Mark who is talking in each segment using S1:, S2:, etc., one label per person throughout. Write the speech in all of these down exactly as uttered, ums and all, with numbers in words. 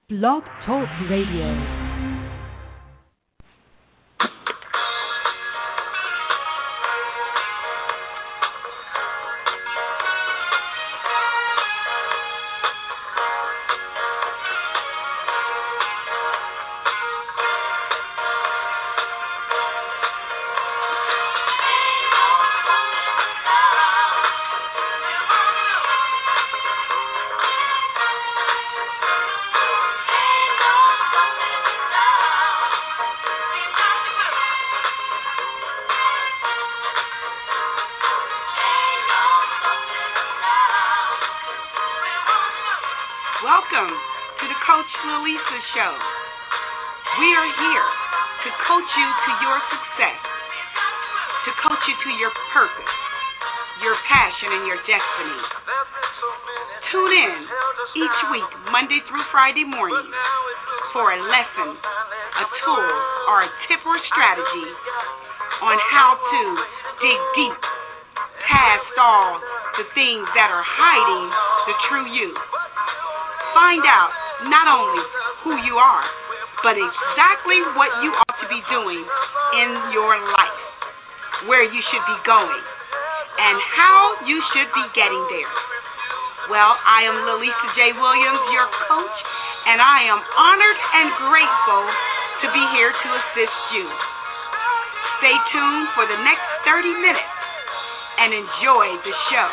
S1: Blog Talk Radio.
S2: Welcome to the Coach Lalisa Show. We are here to coach you to your success, to coach you to your purpose, your passion, and your destiny. Tune in each week, Monday through Friday morning, for a lesson, a tool, or a tip or strategy on how to dig deep past all the things that are hiding the true you. Find out not only who you are, but exactly what you ought to be doing in your life, where you should be going, and how you should be getting there. Well, I am Lalisa J. Williams, your coach, and I am honored and grateful to be here to assist you. Stay tuned for the next thirty minutes and enjoy the show.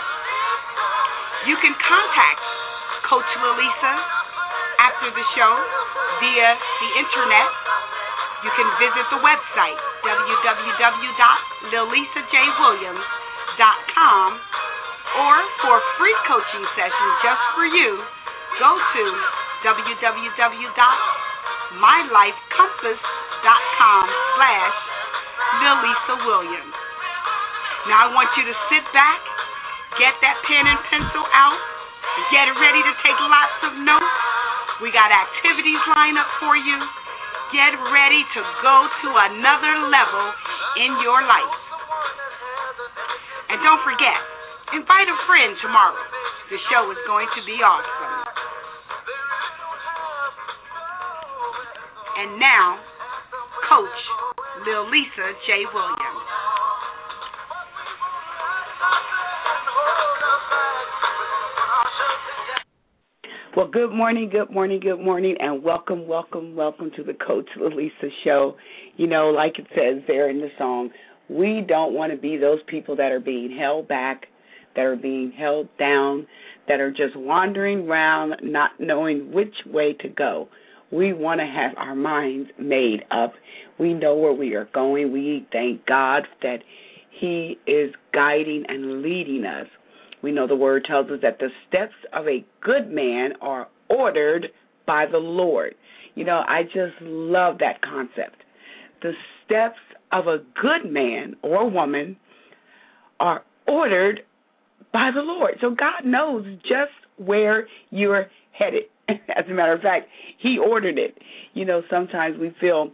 S2: You can contact Coach Lalisa after the show via the internet. You can visit the website w w w dot lalisa j williams dot com, or for free coaching sessions just for you, go to w w w dot my life compass dot com slash lalisa williams. Now I want you to sit back, get that pen and pencil out, get ready to take lots of notes. We got activities lined up for you. Get ready to go to another level in your life. And don't forget, invite a friend tomorrow. The show is going to be awesome. And now, Coach Lalisa J. Williams.
S3: Well, good morning, good morning, good morning, and welcome, welcome, welcome to the Coach Lalisa Show. You know, like it says there in the song, we don't want to be those people that are being held back, that are being held down, that are just wandering around not knowing which way to go. We want to have our minds made up. We know where we are going. We thank God that He is guiding and leading us. We know the Word tells us that the steps of a good man are ordered by the Lord. You know, I just love that concept. The steps of a good man or woman are ordered by the Lord. So God knows just where you're headed. As a matter of fact, He ordered it. You know, sometimes we feel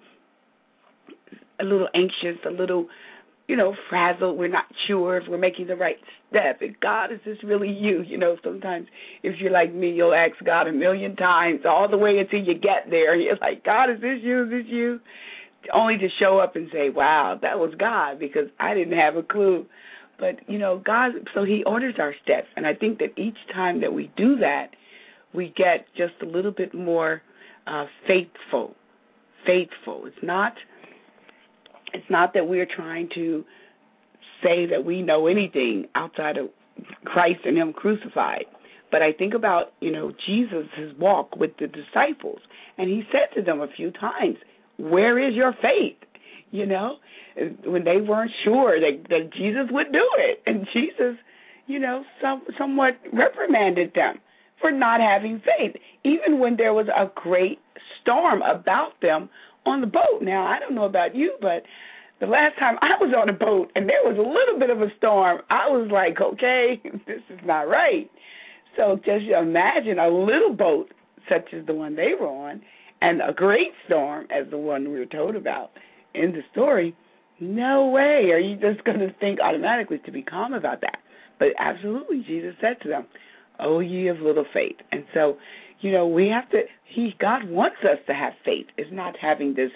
S3: a little anxious, a little you know, frazzled. We're not sure if we're making the right step. If God, is this really you? You know, sometimes if you're like me, you'll ask God a million times all the way until you get there. You're like, God, is this you? Is this you? Only to show up and say, wow, that was God, because I didn't have a clue. But, you know, God, so He orders our steps. And I think that each time that we do that, we get just a little bit more uh, faithful. Faithful. It's not... It's not that we're trying to say that we know anything outside of Christ and Him crucified. But I think about, you know, Jesus' walk with the disciples. And He said to them a few times, where is your faith? You know, when they weren't sure that, that Jesus would do it. And Jesus, you know, some, somewhat reprimanded them for not having faith, even when there was a great storm about them on the boat. Now, I don't know about you, but the last time I was on a boat and there was a little bit of a storm, I was like, okay, this is not right. So just imagine a little boat such as the one they were on and a great storm as the one we were told about in the story. No way are you just going to think automatically to be calm about that. But absolutely, Jesus said to them, oh, ye of little faith. And so, you know, we have to, he, God wants us to have faith. It's not having this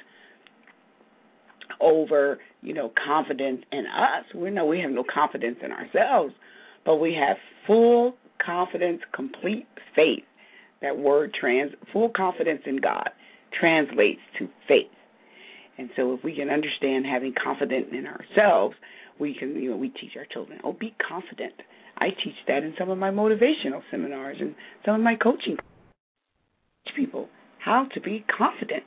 S3: over, you know, confidence in us. We know we have no confidence in ourselves, but we have full confidence, complete faith. That word, trans, full confidence in God, translates to faith. And so if we can understand having confidence in ourselves, we can, you know, we teach our children, oh, be confident. I teach that in some of my motivational seminars and some of my coaching. Teach people how to be confident.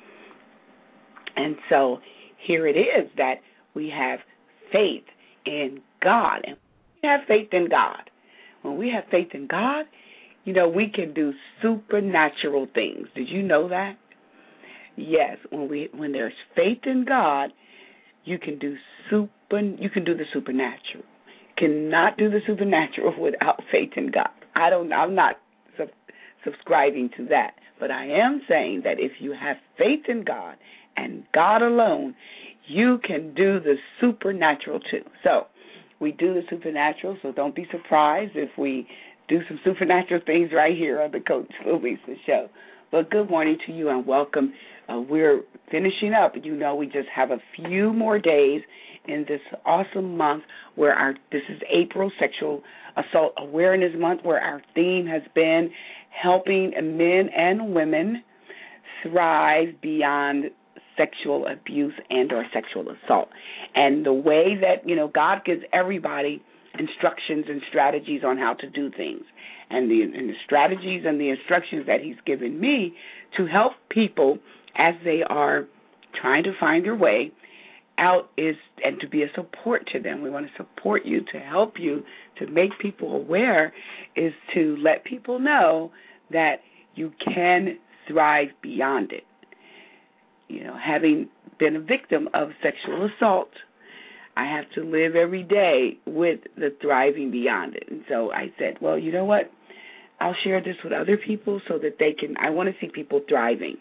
S3: And so here it is that we have faith in God. And we have faith in God. When we have faith in God, you know, we can do supernatural things. Did you know that? Yes, when we when there's faith in God, you can do super you can do the supernatural. You cannot do the supernatural without faith in God. I don't I'm not sub, subscribing to that, but I am saying that if you have faith in God and God alone, you can do the supernatural too. So, we do the supernatural, so don't be surprised if we do some supernatural things right here on the Coach Louisa Show. But good morning to you and welcome. Uh, we're finishing up. You know, we just have a few more days in this awesome month where our, this is April, Sexual Assault Awareness Month, where our theme has been helping men and women thrive beyond sexual abuse and or sexual assault. And the way that, you know, God gives everybody instructions and strategies on how to do things. And the, and the strategies and the instructions that he's given me to help people as they are trying to find their way out is, and to be a support to them. We want to support you, to help you, to make people aware, is to let people know that you can thrive beyond it. You know, having been a victim of sexual assault, I have to live every day with the thriving beyond it. And so I said, well, you know what? I'll share this with other people so that they can, I want to see people thriving.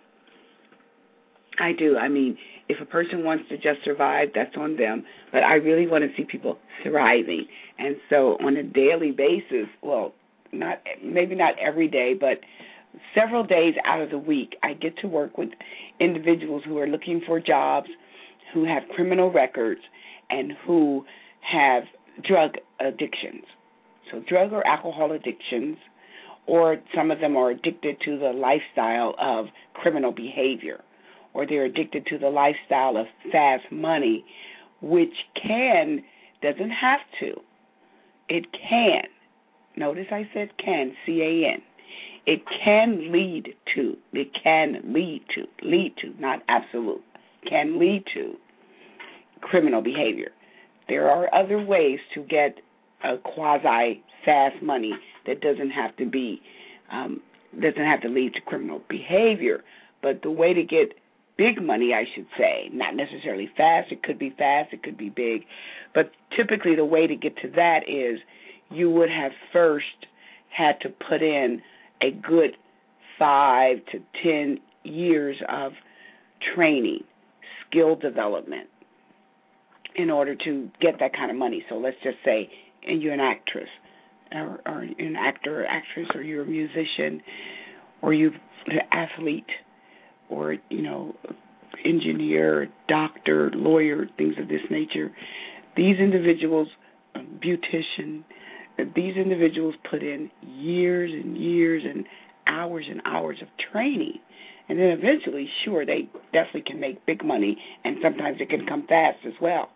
S3: I do. I mean, if a person wants to just survive, that's on them. But I really want to see people thriving. And so on a daily basis, well, not maybe not every day, but several days out of the week, I get to work with individuals who are looking for jobs, who have criminal records, and who have drug addictions. So drug or alcohol addictions, or some of them are addicted to the lifestyle of criminal behavior, or they're addicted to the lifestyle of fast money, which can, doesn't have to, it can, notice I said can, C A N, it can lead to, it can lead to, lead to, not absolute, can lead to criminal behavior. There are other ways to get a quasi-fast money that doesn't have to be, um, doesn't have to lead to criminal behavior, but the way to get big money, I should say, not necessarily fast, it could be fast, it could be big, but typically the way to get to that is you would have first had to put in a good five to ten years of training, skill development in order to get that kind of money. So let's just say you're an actress or, or an actor or actress, or you're a musician, or you're an athlete, or, you know, engineer, doctor, lawyer, things of this nature. These individuals, a beautician, these individuals put in years and years and hours and hours of training. And then eventually, sure, they definitely can make big money, and sometimes it can come fast as well.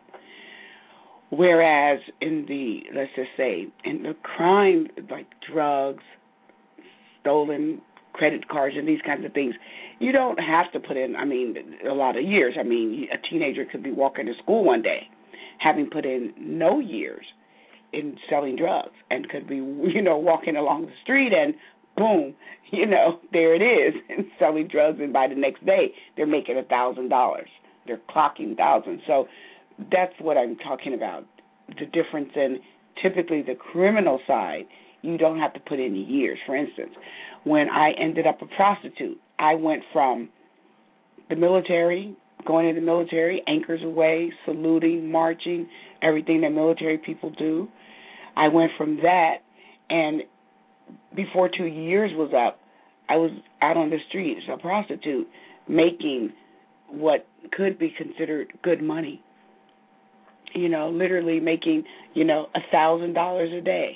S3: Whereas in the, let's just say, in the crime, like drugs, stolen credit cards, and these kinds of things, you don't have to put in, I mean, a lot of years. I mean, a teenager could be walking to school one day, having put in no years in selling drugs, and could be, you know, walking along the street and boom, you know, there it is, and selling drugs, and by the next day, they're making a thousand dollars. They're clocking thousands. So that's what I'm talking about. The difference in typically the criminal side, you don't have to put in years. For instance, when I ended up a prostitute, I went from the military, going in the military, anchors away, saluting, marching, everything that military people do. I went from that, and before two years was up, I was out on the street as a prostitute making what could be considered good money. You know, literally making, you know, a thousand dollars a day.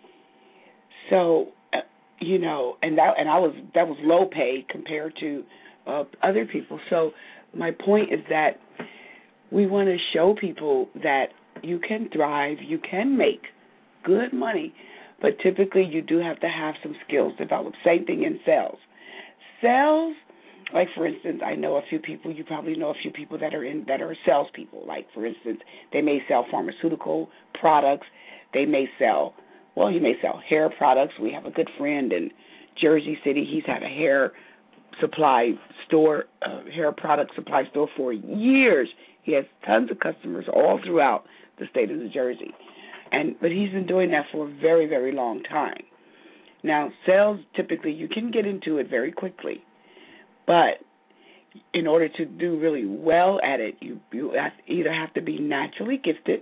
S3: So, uh, you know, and that and I was that was low pay compared to uh, other people. So my point is that we want to show people that you can thrive, you can make good money, but typically you do have to have some skills developed. Same thing in sales. Sales. Like, for instance, I know a few people, you probably know a few people that are in that are salespeople. Like, for instance, they may sell pharmaceutical products. They may sell, well, he may sell hair products. We have a good friend in Jersey City. He's had a hair supply store, uh, hair product supply store for years. He has tons of customers all throughout the state of New Jersey. And but he's been doing that for a very, very long time. Now, sales, typically, you can get into it very quickly. But in order to do really well at it, you you have either have to be naturally gifted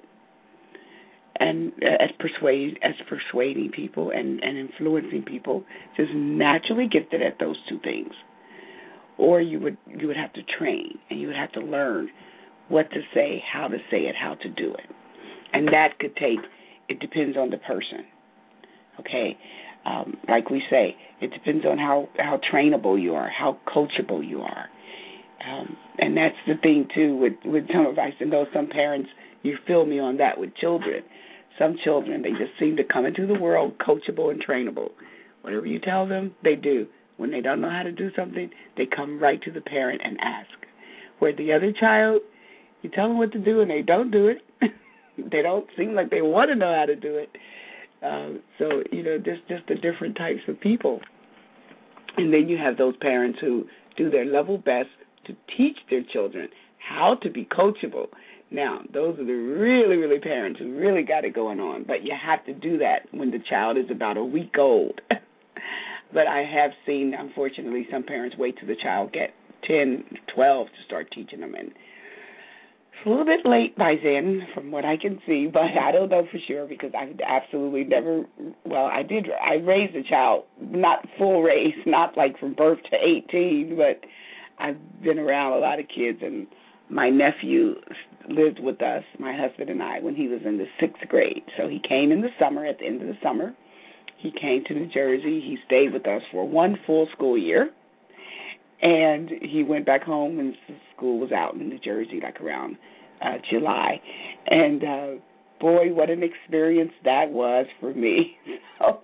S3: and uh, as persuade as persuading people and, and influencing people, just naturally gifted at those two things, or you would you would have to train and you would have to learn what to say, how to say it, how to do it, and that could take. It depends on the person. Okay. Um, like we say, it depends on how, how trainable you are, how coachable you are. Um, and that's the thing, too, with, with some of us. I know some parents, you feel me on that with children. Some children, they just seem to come into the world coachable and trainable. Whatever you tell them, they do. When they don't know how to do something, they come right to the parent and ask. Where the other child, you tell them what to do and they don't do it. They don't seem like they want to know how to do it. Uh, so, you know, there's just the different types of people. And then you have those parents who do their level best to teach their children how to be coachable. Now, those are the really, really parents who really got it going on. But you have to do that when the child is about a week old. But I have seen, unfortunately, some parents wait till the child get ten, twelve to start teaching them. And a little bit late by then, from what I can see, but I don't know for sure because I've absolutely never, well, I did, I raised a child, not full raise, not like from birth to eighteen, but I've been around a lot of kids, and my nephew lived with us, my husband and I, when he was in the sixth grade. So he came in the summer, at the end of the summer. He came to New Jersey. He stayed with us for one full school year, and he went back home when school was out in New Jersey, like around Uh, July, and uh, boy, what an experience that was for me. So,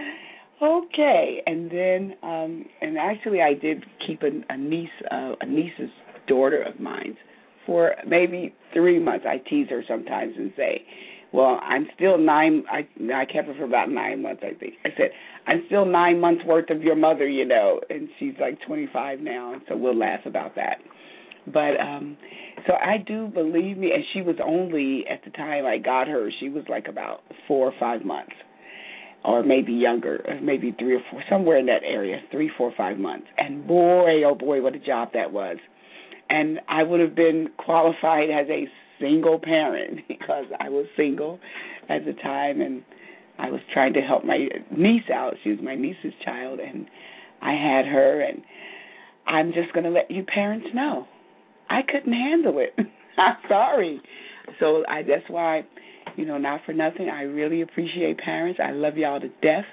S3: okay, and then, um, and actually, I did keep a, a niece, uh, a niece's daughter of mine for maybe three months. I tease her sometimes and say, "Well, I'm still nine." I I kept her for about nine months, I think. I said, "I'm still nine months worth of your mother, you know," and she's like twenty-five now, and so we'll laugh about that. But um, so I do believe me, and she was only, at the time I got her, she was like about four or five months, or maybe younger, maybe three or four, somewhere in that area, three, four, five months. And boy, oh boy, what a job that was. And I would have been qualified as a single parent because I was single at the time, and I was trying to help my niece out. She was my niece's child, and I had her, and I'm just going to let you parents know. I couldn't handle it. I'm sorry. So I, that's why, you know, not for nothing, I really appreciate parents. I love y'all to death.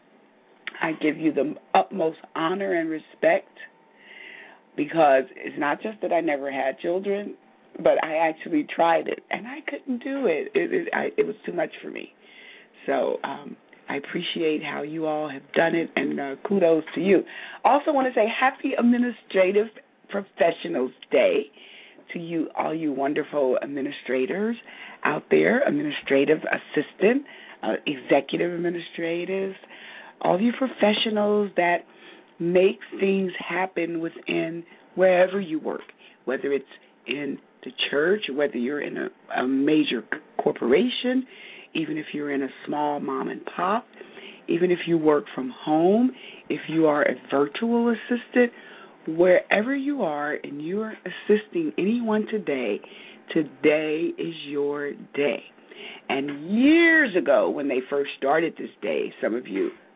S3: I give you the utmost honor and respect because it's not just that I never had children, but I actually tried it, and I couldn't do it. It, it, I, it was too much for me. So um, I appreciate how you all have done it, and uh, kudos to you. Also want to say happy Administrative Professionals Day to you, all you wonderful administrators out there, administrative assistant, uh, executive administrators, all you professionals that make things happen within wherever you work, whether it's in the church, whether you're in a, a major corporation, even if you're in a small mom and pop, even if you work from home, if you are a virtual assistant, wherever you are and you are assisting anyone today, today is your day. And years ago when they first started this day, some of you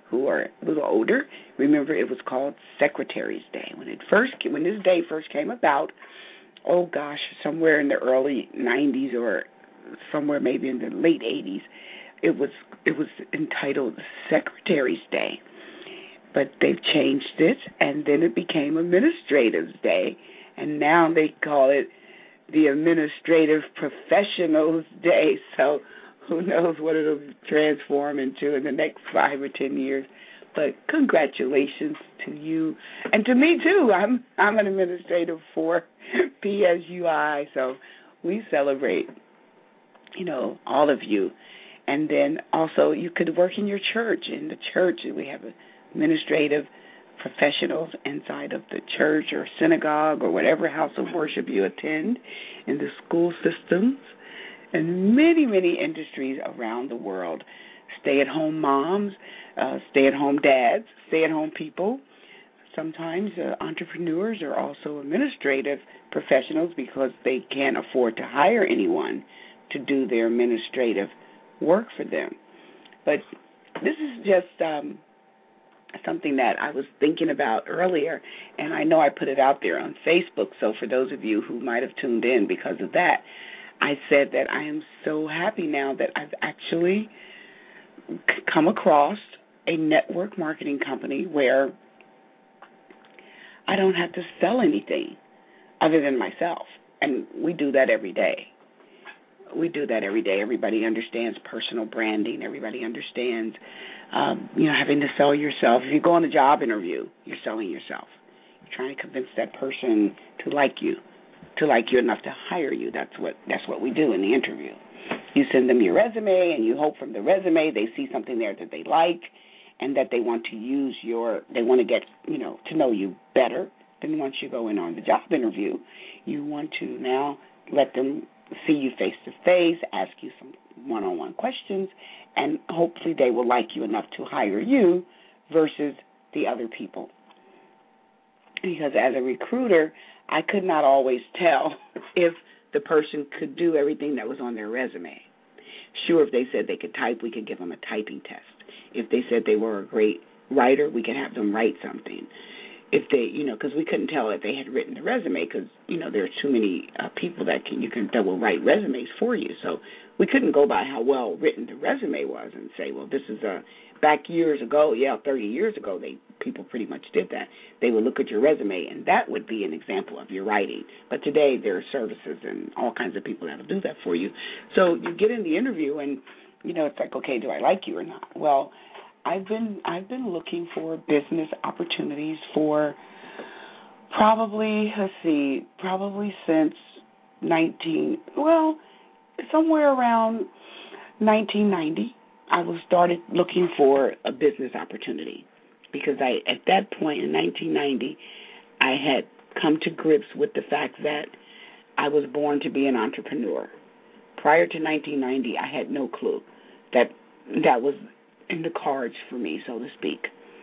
S3: who are a little older, remember it was called Secretary's Day. When it first, when this day first came about, oh gosh, somewhere in the early nineties or somewhere maybe in the late eighties, it was it was entitled Secretary's Day. But they've changed it, and then it became Administrative Day, and now they call it the Administrative Professionals Day. So who knows what it'll transform into in the next five or ten years. But congratulations to you, and to me too. I'm I'm an administrative for P S U I, so we celebrate, you know, all of you. And then also you could work in your church. In the church, we have administrative professionals inside of the church or synagogue or whatever house of worship you attend, in the school systems, and many, many industries around the world. Stay-at-home moms, uh, stay-at-home dads, stay-at-home people. Sometimes uh, entrepreneurs are also administrative professionals because they can't afford to hire anyone to do their administrative work for them. But this is just um, something that I was thinking about earlier, and I know I put it out there on Facebook, so for those of you who might have tuned in because of that, I said that I am so happy now that I've actually come across a network marketing company where I don't have to sell anything other than myself, and we do that every day. We do that every day. Everybody understands personal branding. Everybody understands, um, you know, having to sell yourself. If you go on a job interview, you're selling yourself. You're trying to convince that person to like you, to like you enough to hire you. That's what that's what we do in the interview. You send them your resume, and you hope from the resume they see something there that they like, and that they want to use your. They want to get, you know, to know you better. Then once you go in on the job interview, you want to now let them see you face-to-face, ask you some one-on-one questions, and hopefully they will like you enough to hire you versus the other people. Because as a recruiter, I could not always tell if the person could do everything that was on their resume. Sure, if they said they could type, we could give them a typing test. If they said they were a great writer, we could have them write something. If they, you know, because we couldn't tell if they had written the resume because, you know, there are too many uh, people that can, you can, that will write resumes for you. So we couldn't go by how well written the resume was and say, well, this is a, back years ago, yeah, thirty years ago, they people pretty much did that. They would look at your resume, and that would be an example of your writing. But today there are services and all kinds of people that will do that for you. So you get in the interview, and, you know, it's like, okay, do I like you or not? Well, I've been I've been looking for business opportunities for probably, let's see, probably since nineteen, well, somewhere around nineteen ninety, I was started looking for a business opportunity because I, at that point in nineteen ninety, I had come to grips with the fact that I was born to be an entrepreneur. Prior to nineteen ninety, I had no clue that that was in the cards for me, so to speak.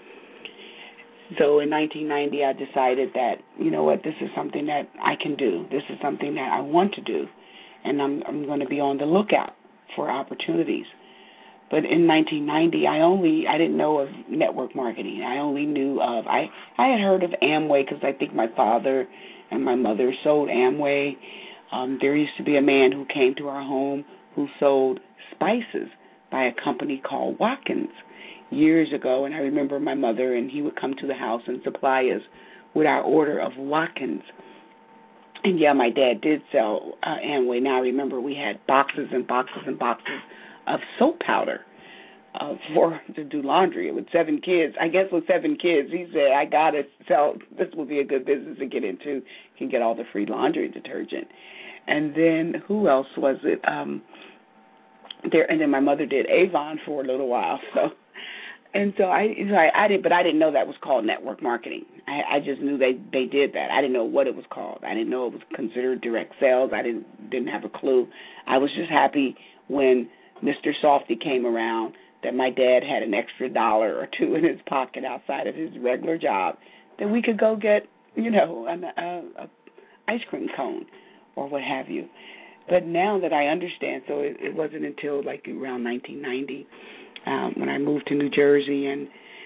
S3: So in nineteen ninety, I decided that, you know what, this is something that I can do. This is something that I want to do, and I'm, I'm going to be on the lookout for opportunities. But in nineteen ninety, I only, I didn't know of network marketing. I only knew of, I, I had heard of Amway because I think my father and my mother sold Amway. Um, there used to be a man who came to our home who sold spices by a company called Watkins years ago, and I remember my mother, and he would come to the house and supply us with our order of Watkins. And yeah, my dad did sell uh, Amway. Now I remember we had boxes and boxes and boxes of soap powder uh, for to do laundry with seven kids. I guess with seven kids, he said, I got to sell, this will be a good business to get into. You can get all the free laundry detergent. And then who else was it? Um, There, and then my mother did Avon for a little while. So, and so I, so I, I did, but I didn't know that was called network marketing. I, I just knew they, they did that. I didn't know what it was called. I didn't know it was considered direct sales. I didn't didn't have a clue. I was just happy when Mister Softy came around that my dad had an extra dollar or two in his pocket outside of his regular job that we could go get, you know, an a, a ice cream cone or what have you. But now that I understand, so it, it wasn't until like around nineteen ninety um, when I moved to New Jersey, and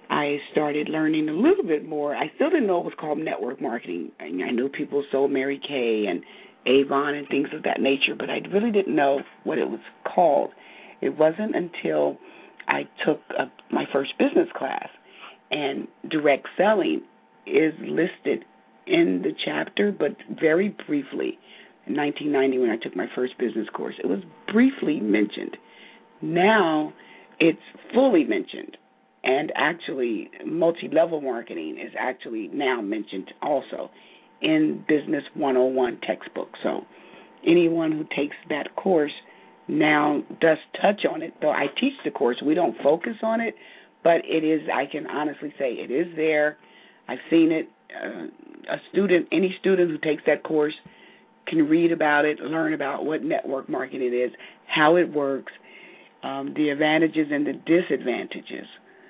S3: I started learning a little bit more. I still didn't know it was called network marketing. I, I knew people sold Mary Kay and Avon and things of that nature, but I really didn't know what it was called. It wasn't until I took a, my first business class, and direct selling is listed in the chapter, but very briefly. In nineteen ninety, when I took my first business course, it was briefly mentioned. Now it's fully mentioned, and actually multi-level marketing is actually now mentioned also in Business one oh one textbook. So anyone who takes that course now does touch on it. Though I teach the course, we don't focus on it, but it is, I can honestly say it is there. I've seen it. Uh, a student, any student who takes that course can read about it, learn about what network marketing is, how it works, um, the advantages and the disadvantages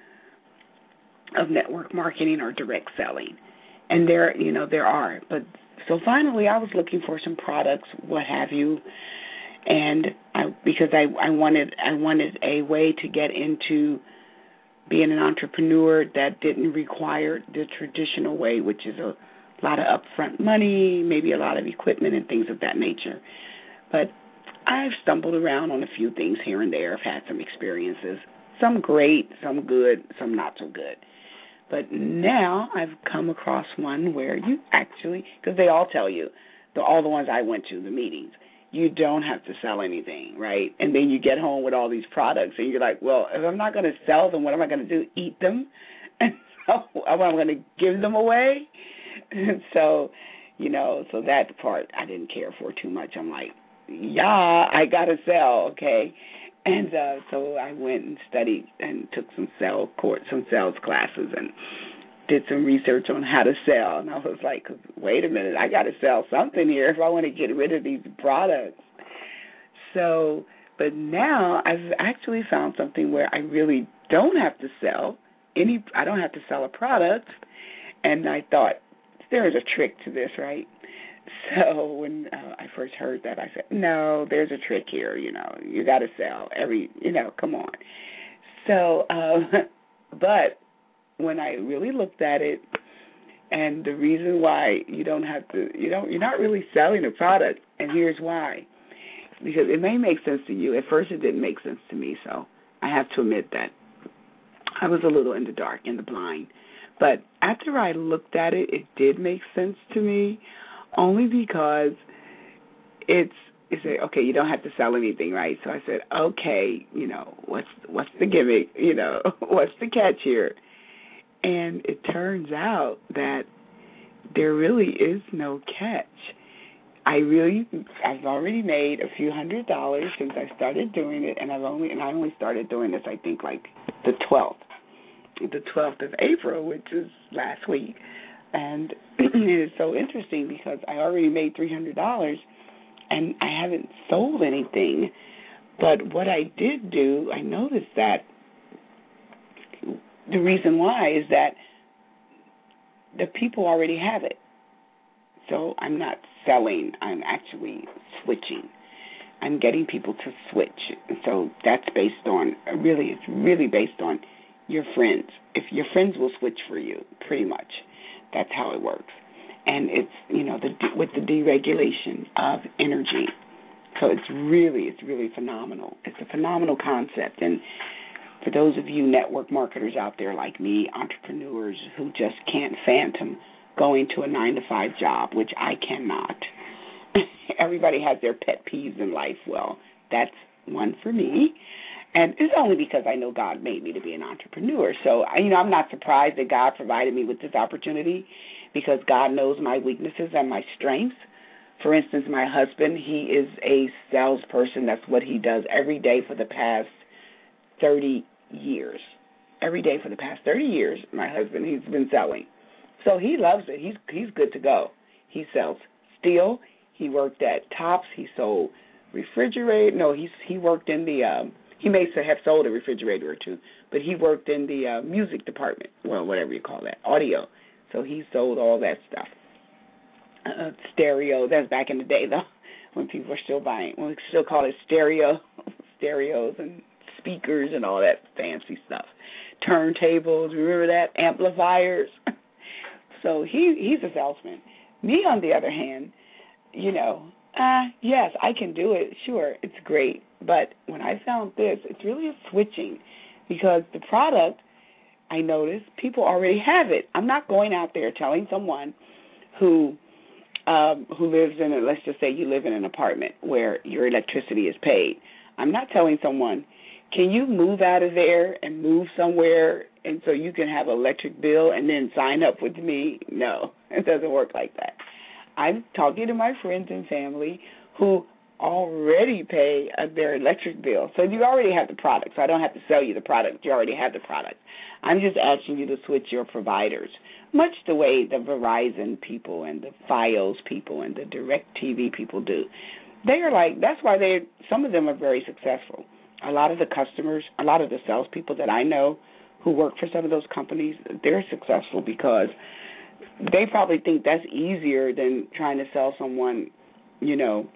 S3: of network marketing or direct selling. And there, you know, there are. But so finally, I was looking for some products, what have you, and I, because I, I wanted, I wanted a way to get into being an entrepreneur that didn't require the traditional way, which is a lot of upfront money, maybe a lot of equipment and things of that nature. But I've stumbled around on a few things here and there. I've had some experiences, some great, some good, some not so good. But now I've come across one where you actually, because they all tell you, the, all the ones I went to, the meetings, you don't have to sell anything, right? And then you get home with all these products, and you're like, well, if I'm not going to sell them, what am I going to do, eat them? And so am I going to give them away? And so, you know, so that part I didn't care for too much. I'm like, yeah, I got to sell, okay? And uh, so I went and studied and took some sell course, some sales classes, and did some research on how to sell. And I was like, wait a minute, I got to sell something here if I want to get rid of these products. So, but now I've actually found something where I really don't have to sell any. I don't have to sell a product. And I thought, there is a trick to this, right? So when uh, I first heard that, I said, no, there's a trick here, you know. You got to sell every, you know, come on. So, uh, but when I really looked at it, and the reason why you don't have to, you don't, you're not really selling a product, and here's why. Because it may make sense to you. At first it didn't make sense to me, so I have to admit that. I was a little in the dark, in the blind. But after I looked at it, it did make sense to me, only because it's, you say, okay, you don't have to sell anything, right? So I said, okay, you know, what's what's the gimmick? You know, what's the catch here? And it turns out that there really is no catch. I really, I've already made a few hundred dollars since I started doing it, and I've only, and I only started doing this, I think, like the twelfth. the twelfth of April, which is last week. And it is so interesting because I already made three hundred dollars and I haven't sold anything. But what I did do, I noticed that the reason why is that the people already have it. So I'm not selling, I'm actually switching. I'm getting people to switch. So that's based on, really, it's really based on your friends. If your friends will switch for you, pretty much. That's how it works. And it's, you know, the with the deregulation of energy. So it's really, it's really phenomenal. It's a phenomenal concept. And for those of you network marketers out there like me, entrepreneurs who just can't fathom going to a nine to five job, which I cannot. Everybody has their pet peeves in life. Well, that's one for me. And it's only because I know God made me to be an entrepreneur. So, you know, I'm not surprised that God provided me with this opportunity because God knows my weaknesses and my strengths. For instance, my husband, he is a salesperson. That's what he does every day for the past thirty years. Every day for the past thirty years, my husband, he's been selling. So he loves it. He's he's good to go. He sells steel. He worked at Tops. He sold refrigerator. No, he's he worked in the, um, he may have sold a refrigerator or two, but he worked in the uh, music department, well, whatever you call that, audio. So he sold all that stuff. Uh, stereo, that's back in the day, though, when people were still buying, when we still call it stereo, stereos and speakers and all that fancy stuff. turntables, remember that, amplifiers. So he he's a salesman. Me, on the other hand, you know, uh, yes, I can do it. Sure, it's great. But when I found this, it's really a switching because the product, I noticed, people already have it. I'm not going out there telling someone who um, who lives in a, let's just say you live in an apartment where your electricity is paid. I'm not telling someone, can you move out of there and move somewhere and so you can have an electric bill and then sign up with me? No, it doesn't work like that. I'm talking to my friends and family who already pay uh, their electric bill. So you already have the product, so I don't have to sell you the product. You already have the product. I'm just asking you to switch your providers, much the way the Verizon people and the Fios people and the DirecTV people do. They are like, that's why they, some of them are very successful. A lot of the customers, a lot of the salespeople that I know who work for some of those companies, they're successful because they probably think that's easier than trying to sell someone, you know,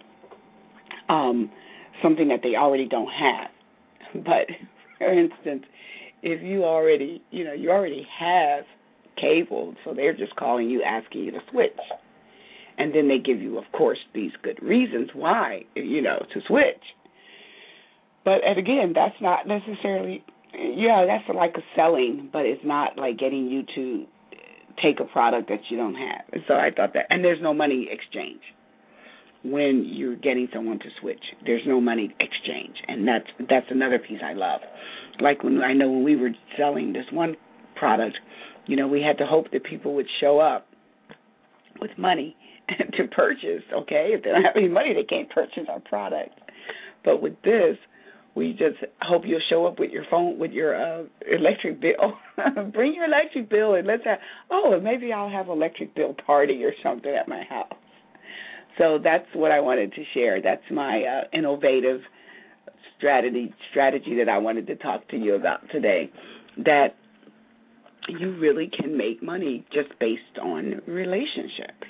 S3: um, something that they already don't have. But, for instance, if you already, you know, you already have cable, so they're just calling you, asking you to switch. And then they give you, of course, these good reasons why, you know, to switch. But, and again, that's not necessarily, yeah, that's like a selling, but it's not like getting you to take a product that you don't have. And so I thought that, and there's no money exchange when you're getting someone to switch. There's no money exchange, and that's that's another piece I love. Like when I know when we were selling this one product, you know, we had to hope that people would show up with money to purchase. Okay, if they don't have any money, they can't purchase our product. But with this, we just hope you'll show up with your phone, with your uh, electric bill. Bring your electric bill and let's have, oh, and maybe I'll have an electric bill party or something at my house. So that's what I wanted to share. That's my uh, innovative strategy strategy that I wanted to talk to you about today, that you really can make money just based on relationships.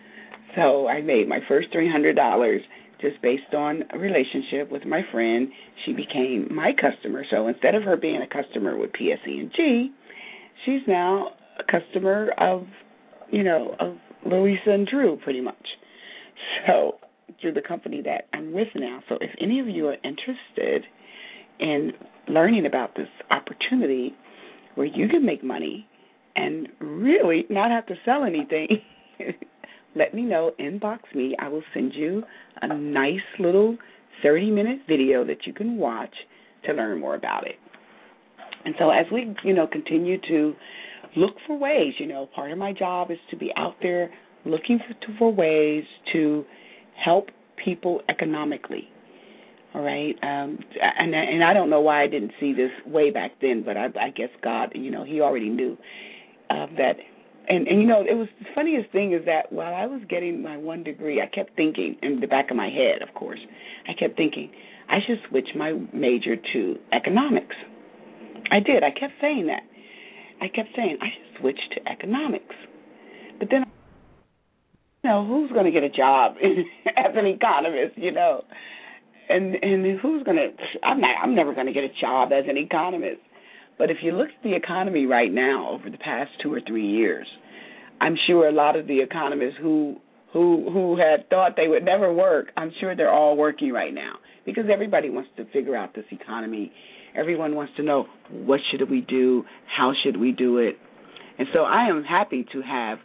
S3: So I made my first three hundred dollars just based on a relationship with my friend. She became my customer. So instead of her being a customer with P S E and G, she's now a customer of, you know, of Louisa and Drew, pretty much. So through the company that I'm with now. So if any of you are interested in learning about this opportunity where you can make money and really not have to sell anything, let me know, inbox me. I will send you a nice little thirty-minute video that you can watch to learn more about it. And so as we, you know, continue to look for ways, you know, part of my job is to be out there looking for, for ways to help people economically. All right, um, and and I don't know why I didn't see this way back then, but I, I guess God, you know, He already knew uh, that. And, and, you know, it was the funniest thing is that while I was getting my one degree, I kept thinking, in the back of my head, of course, I kept thinking, I should switch my major to economics. I did. I kept saying that. I kept saying, I should switch to economics. But then, you know, who's going to get a job as an economist, you know? And and who's going to, I'm not, I'm never going to get a job as an economist. But if you look at the economy right now over the past two or three years, I'm sure a lot of the economists who who who had thought they would never work, I'm sure they're all working right now because everybody wants to figure out this economy. Everyone wants to know what should we do, how should we do it. And so I am happy to have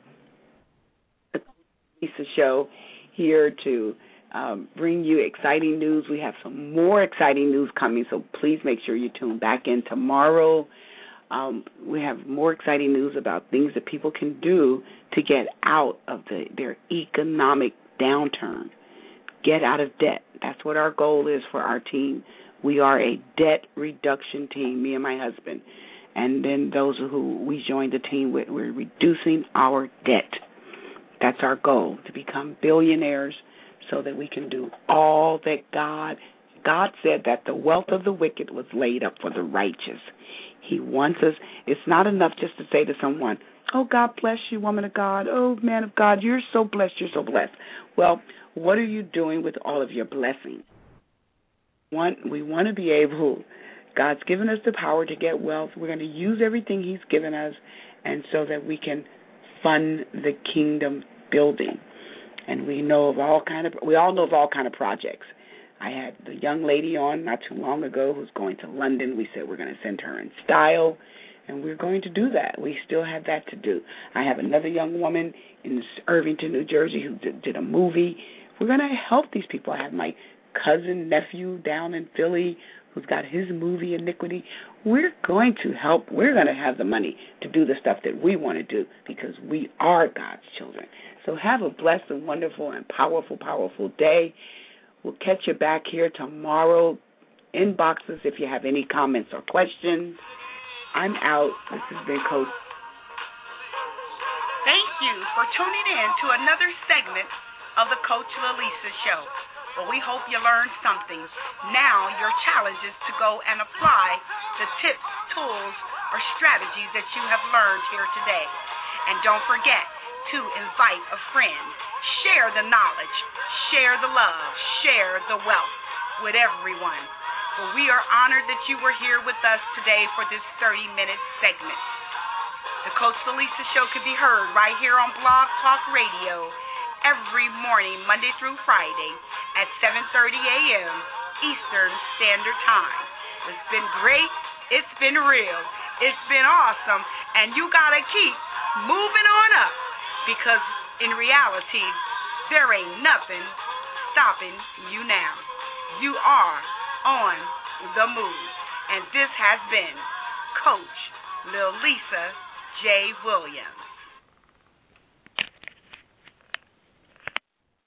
S3: a Lisa show here to Um, bring you exciting news. We have some more exciting news coming, so please make sure you tune back in tomorrow. Um, we have more exciting news about things that people can do to get out of the, their economic downturn, get out of debt. That's what our goal is for our team. We are a debt reduction team, me and my husband. And then those who we joined the team with, we're reducing our debt. That's our goal, to become billionaires, so that we can do all that God, God said that the wealth of the wicked was laid up for the righteous. He wants us, it's not enough just to say to someone, oh, God bless you, woman of God. Oh, man of God, you're so blessed, you're so blessed. Well, what are you doing with all of your blessings? One, we want to be able God's given us the power to get wealth. We're going to use everything He's given us, and so that we can fund the kingdom building. And we know of all kind of we all know of all kind of projects. I had the young lady on not too long ago who's going to London. We said we're going to send her in style, and we're going to do that. We still have that to do. I have another young woman in Irvington, New Jersey, who did, did a movie. We're going to help these people. I have my cousin, nephew down in Philly who's got his movie, Iniquity. We're going to help. We're going to have the money to do the stuff that we want to do because we are God's children. So have a blessed and wonderful and powerful, powerful day. We'll catch you back here tomorrow. Inboxes if you have any comments or questions. I'm out. This has been Coach.
S2: Thank you for tuning in to another segment of the Coach Lilisa Show. Well, we hope you learned something. Now your challenge is to go and apply the tips, tools, or strategies that you have learned here today. And don't forget to invite a friend. Share the knowledge. Share the love. Share the wealth with everyone. Well, we are honored that you were here with us today for this thirty-minute segment. The Coach Lilisa Show can be heard right here on Blog Talk Radio every morning, Monday through Friday at seven thirty a.m. Eastern Standard Time. It's been great. It's been real. It's been awesome. And you got to keep moving on up because in reality, there ain't nothing stopping you now. You are on the move. And this has been Coach Lilisa J. Williams.